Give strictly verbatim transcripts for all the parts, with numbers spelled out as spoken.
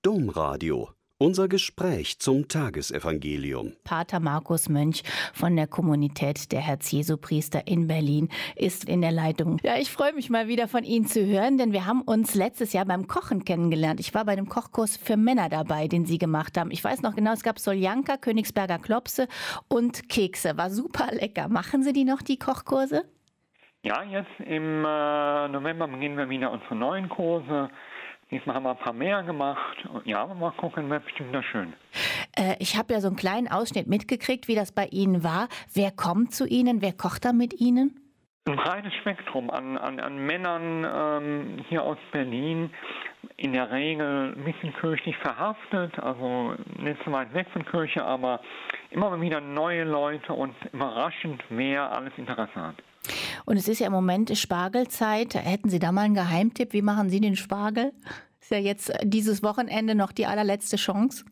Domradio. Unser Gespräch zum Tagesevangelium. Pater Markus Mönch von der Kommunität der Herz-Jesu-Priester in Berlin ist in der Leitung. Ja, ich freue mich mal wieder von Ihnen zu hören, denn wir haben uns letztes Jahr beim Kochen kennengelernt. Ich war bei dem Kochkurs für Männer dabei, den Sie gemacht haben. Ich weiß noch genau, es gab Soljanka, Königsberger Klopse und Kekse. War super lecker. Machen Sie die noch, die Kochkurse? Ja, jetzt im äh, November beginnen wir wieder unsere neuen Kurse. Diesmal haben wir ein paar mehr gemacht. Ja, mal gucken, wird bestimmt wieder schön. Äh, ich habe ja so einen kleinen Ausschnitt mitgekriegt, wie das bei Ihnen war. Wer kommt zu Ihnen? Wer kocht da mit Ihnen? Ein breites Spektrum an, an, an Männern ähm, hier aus Berlin. In der Regel ein bisschen kirchlich verhaftet, also nicht so weit weg von Kirche, aber immer wieder neue Leute und überraschend, wer alles Interesse hat. Und es ist ja im Moment Spargelzeit. Hätten Sie da mal einen Geheimtipp? Wie machen Sie den Spargel? Ist ja jetzt dieses Wochenende noch die allerletzte Chance.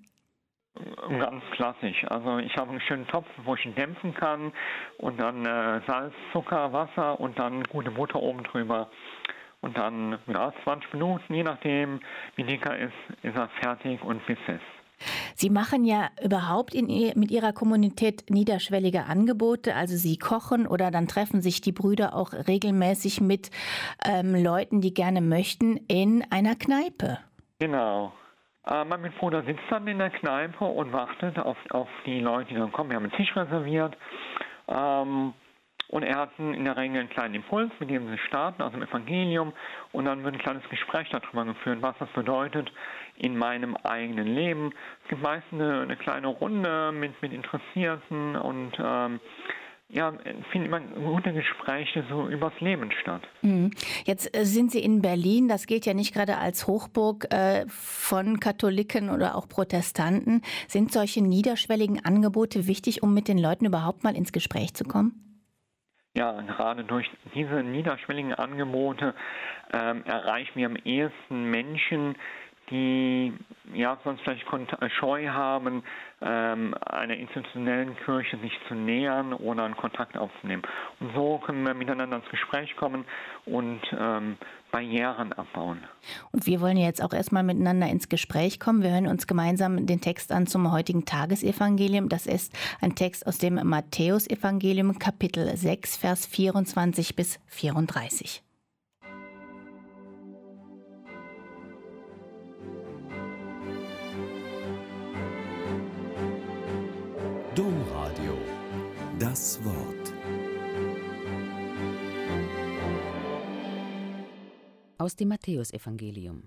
Ganz klassisch. Also ich habe einen schönen Topf, wo ich ihn dämpfen kann und dann äh, Salz, Zucker, Wasser und dann gute Butter oben drüber. Und dann ja, zwanzig Minuten, je nachdem wie dick er ist, ist er fertig und bissfest. Sie machen ja überhaupt in, mit Ihrer Kommunität niederschwellige Angebote. Also Sie kochen oder dann treffen sich die Brüder auch regelmäßig mit ähm, Leuten, die gerne möchten, in einer Kneipe. Genau. Äh, mein Mitbruder sitzt dann in der Kneipe und wartet auf, auf die Leute, die dann kommen. Wir haben einen Tisch reserviert. Ähm, Und er hat in der Regel einen kleinen Impuls, mit dem sie starten, aus dem Evangelium. Und dann wird ein kleines Gespräch darüber geführt, was das bedeutet in meinem eigenen Leben. Es gibt meistens eine, eine kleine Runde mit, mit Interessierten und ähm, ja, finden immer gute Gespräche so übers Leben statt. Jetzt sind Sie in Berlin, das gilt ja nicht gerade als Hochburg äh, von Katholiken oder auch Protestanten. Sind solche niederschwelligen Angebote wichtig, um mit den Leuten überhaupt mal ins Gespräch zu kommen? Ja, gerade durch diese niederschwelligen Angebote ähm, erreichen wir am ehesten Menschen, die ja sonst vielleicht Scheu haben, ähm, einer institutionellen Kirche sich zu nähern oder einen Kontakt aufzunehmen. Und so können wir miteinander ins Gespräch kommen und ähm, Barrieren abbauen. Und wir wollen jetzt auch erstmal miteinander ins Gespräch kommen. Wir hören uns gemeinsam den Text an zum heutigen Tagesevangelium. Das ist ein Text aus dem Matthäusevangelium, Kapitel sechs, Vers vierundzwanzig bis vierunddreißig. Domradio. Das Wort. Aus dem Matthäusevangelium.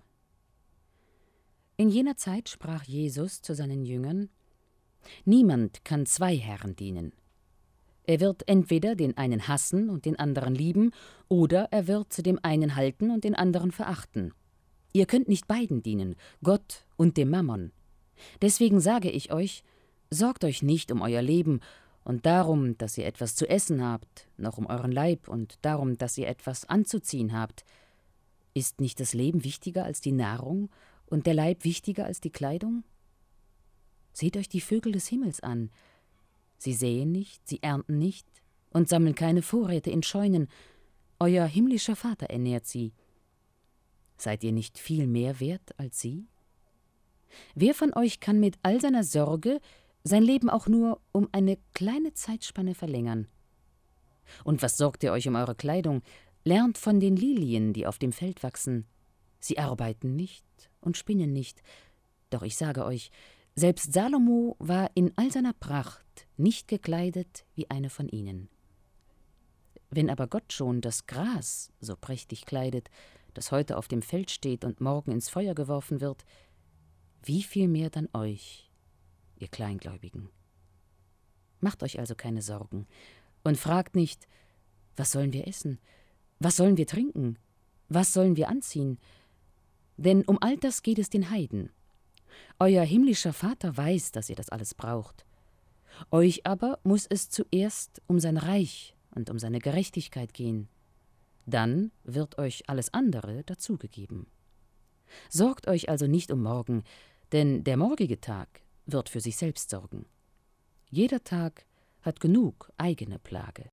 In jener Zeit sprach Jesus zu seinen Jüngern: Niemand kann zwei Herren dienen. Er wird entweder den einen hassen und den anderen lieben, oder er wird zu dem einen halten und den anderen verachten. Ihr könnt nicht beiden dienen, Gott und dem Mammon. Deswegen sage ich euch: Sorgt euch nicht um euer Leben und darum, dass ihr etwas zu essen habt, noch um euren Leib und darum, dass ihr etwas anzuziehen habt. Ist nicht das Leben wichtiger als die Nahrung und der Leib wichtiger als die Kleidung? Seht euch die Vögel des Himmels an. Sie säen nicht, sie ernten nicht und sammeln keine Vorräte in Scheunen. Euer himmlischer Vater ernährt sie. Seid ihr nicht viel mehr wert als sie? Wer von euch kann mit all seiner Sorge sein Leben auch nur um eine kleine Zeitspanne verlängern? Und was sorgt ihr euch um eure Kleidung? Lernt von den Lilien, die auf dem Feld wachsen. Sie arbeiten nicht und spinnen nicht. Doch ich sage euch, selbst Salomo war in all seiner Pracht nicht gekleidet wie eine von ihnen. Wenn aber Gott schon das Gras so prächtig kleidet, das heute auf dem Feld steht und morgen ins Feuer geworfen wird, wie viel mehr dann euch, ihr Kleingläubigen? Macht euch also keine Sorgen und fragt nicht: Was sollen wir essen? Was sollen wir trinken? Was sollen wir anziehen? Denn um all das geht es den Heiden. Euer himmlischer Vater weiß, dass ihr das alles braucht. Euch aber muss es zuerst um sein Reich und um seine Gerechtigkeit gehen. Dann wird euch alles andere dazugegeben. Sorgt euch also nicht um morgen, denn der morgige Tag wird für sich selbst sorgen. Jeder Tag hat genug eigene Plage.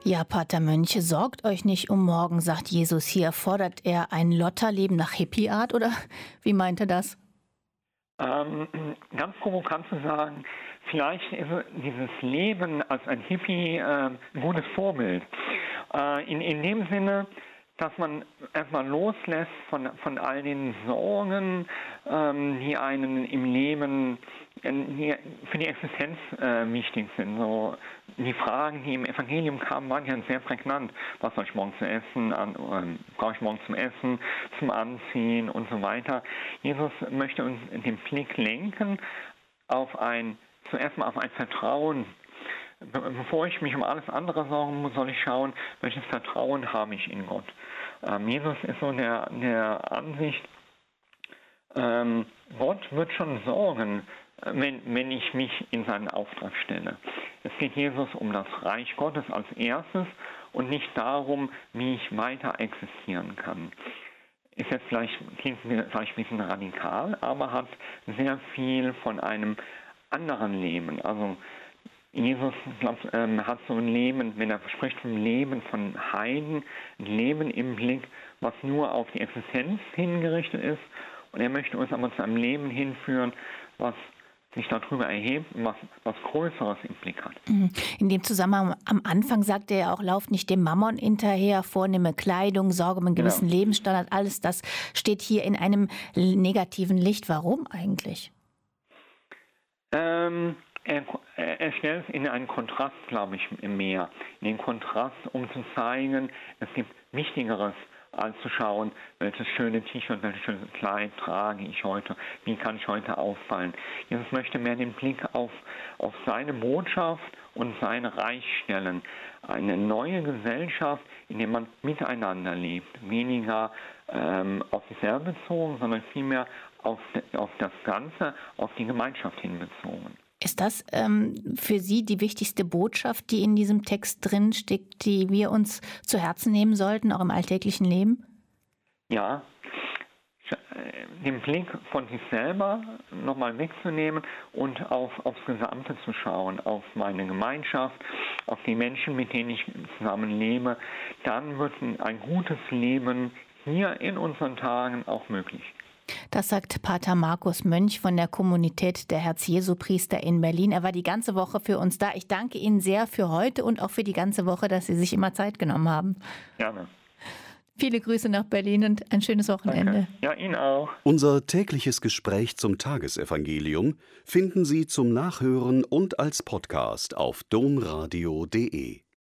Ja, Pater Mönch, sorgt euch nicht um morgen, sagt Jesus hier. Fordert er ein Lotterleben nach Hippie-Art oder wie meint er das? Ähm, ganz provokant zu sagen, vielleicht ist dieses Leben als ein Hippie äh, ein gutes Vorbild. Äh, in, in dem Sinne, dass man erstmal loslässt von, von all den Sorgen, ähm, die einen im Leben äh, die für die Existenz äh, wichtig sind. So, die Fragen, die im Evangelium kamen, waren ja sehr prägnant. Was soll ich morgen zu essen? An, äh, brauche ich morgen zum Essen, zum Anziehen und so weiter. Jesus möchte uns den Blick lenken auf ein, zuerst mal auf ein Vertrauen. Bevor ich mich um alles andere sorgen muss, soll ich schauen, welches Vertrauen habe ich in Gott. Ähm, Jesus ist so der, der Ansicht, ähm, Gott wird schon sorgen, wenn, wenn ich mich in seinen Auftrag stelle. Es geht Jesus um das Reich Gottes als erstes und nicht darum, wie ich weiter existieren kann. Ist jetzt vielleicht, klingt vielleicht ein bisschen radikal, aber hat sehr viel von einem anderen Leben. Also Jesus glaub, ähm, hat so ein Leben, wenn er spricht vom Leben von Heiden, ein Leben im Blick, was nur auf die Existenz hingerichtet ist. Und er möchte uns aber zu einem Leben hinführen, was sich darüber erhebt und was, was Größeres im Blick hat. In dem Zusammenhang am Anfang sagte er auch, lauft nicht dem Mammon hinterher, vornehme Kleidung, Sorge um einen gewissen genau. Lebensstandard. Alles das steht hier in einem negativen Licht. Warum eigentlich? Ähm, er, er stellt es in einen Kontrast, glaube ich, mehr. In den Kontrast, um zu zeigen, es gibt Wichtigeres, als zu schauen, welches schöne T-Shirt, welches schöne Kleid trage ich heute, wie kann ich heute auffallen. Jesus möchte mehr den Blick auf, auf seine Botschaft und sein Reich stellen. Eine neue Gesellschaft, in der man miteinander lebt. Weniger ähm, auf sich selber bezogen, sondern vielmehr auf, auf das Ganze, auf die Gemeinschaft hinbezogen. Ist das ähm, für Sie die wichtigste Botschaft, die in diesem Text drin steckt, die wir uns zu Herzen nehmen sollten, auch im alltäglichen Leben? Ja, den Blick von sich selber nochmal wegzunehmen und auf, aufs Gesamte zu schauen, auf meine Gemeinschaft, auf die Menschen, mit denen ich zusammenlebe, dann wird ein gutes Leben hier in unseren Tagen auch möglich. Das sagt Pater Markus Mönch von der Kommunität der Herz-Jesu-Priester in Berlin. Er war die ganze Woche für uns da. Ich danke Ihnen sehr für heute und auch für die ganze Woche, dass Sie sich immer Zeit genommen haben. Gerne. Viele Grüße nach Berlin und ein schönes Wochenende. Danke. Ja, Ihnen auch. Unser tägliches Gespräch zum Tagesevangelium finden Sie zum Nachhören und als Podcast auf domradio punkt de.